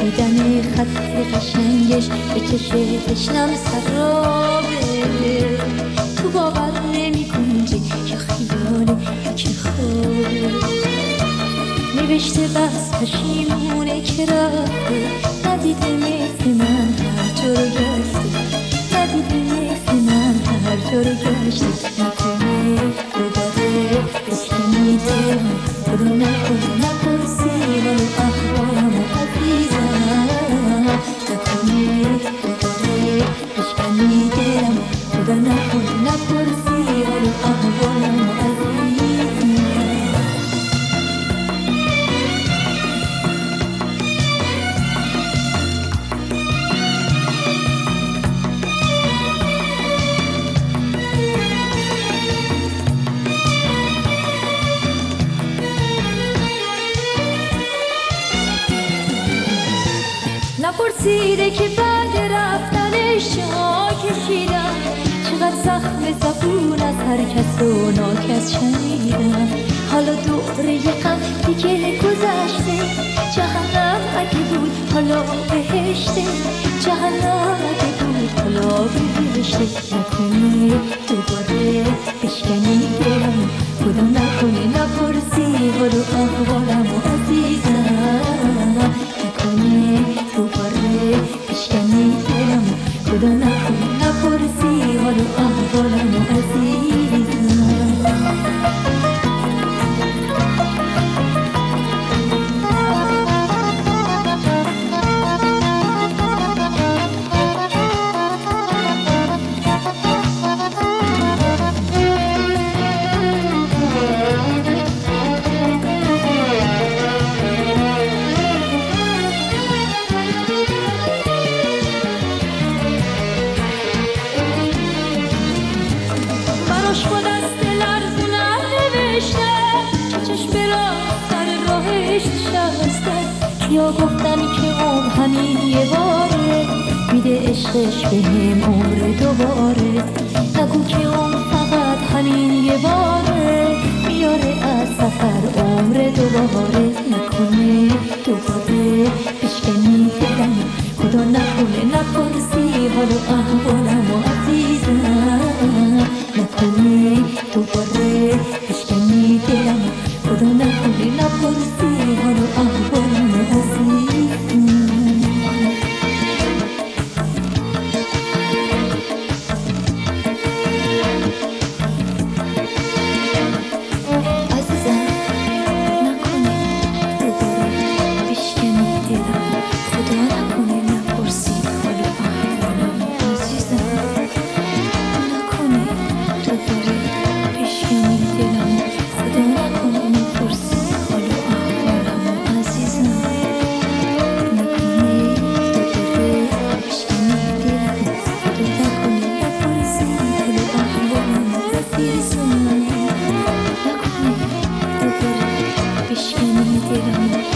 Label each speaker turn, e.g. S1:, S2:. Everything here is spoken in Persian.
S1: دیدن خط قشنگش به چشم تشنم سرابه. تو باور نمی کنی یا خیاله یا که خوابه. نوشته بس پشیمونه که رفته، ندیده مثل من هر جا رو گشته، ندیده مثل من هر جا رو گشته. نکنه دوباره بشکنی دلم، خدا نکنه نپرسی حال احوالم و عزیزم. نکنه دوباره بشکنی دلم، خدا نکنه نپرسی حال احوالم و عزیزم. نپرسیده که بعد رفتنش جا کشیدم، چقدر زخم زبون از هر کس و ناکس شنیدم. حالا دوره غم دیگه گذشته، جهنم اگه بود حالا بهشته، جهنم اگه بود حالا بهشته. نکنه دوباره بشکنی دلم، خدا نکنه نپرسی حال و احوالم و عزیزم. نکنه دوباره بشکنی دلم، خدا نکنه نپرسی حال و احوالم و عزیزم. براش با دست لرزونم نوشتم که چشم را سر راهش نشستم. کیا گفتن که عمر همین یه باره، میده عشقش بهم عمر دوباره. نگو که عمر فقط همین یه باره، میاره از سفر عمر دوباره. نکنه دوباره بشکنی دلم، خدا نکنه نپرسی حال و احوالم و عزیزم. نکنه دوباره بشکنی دلم، خدا نکنه نپرسی حال و احوالم و عزیزم. بشکنی دلم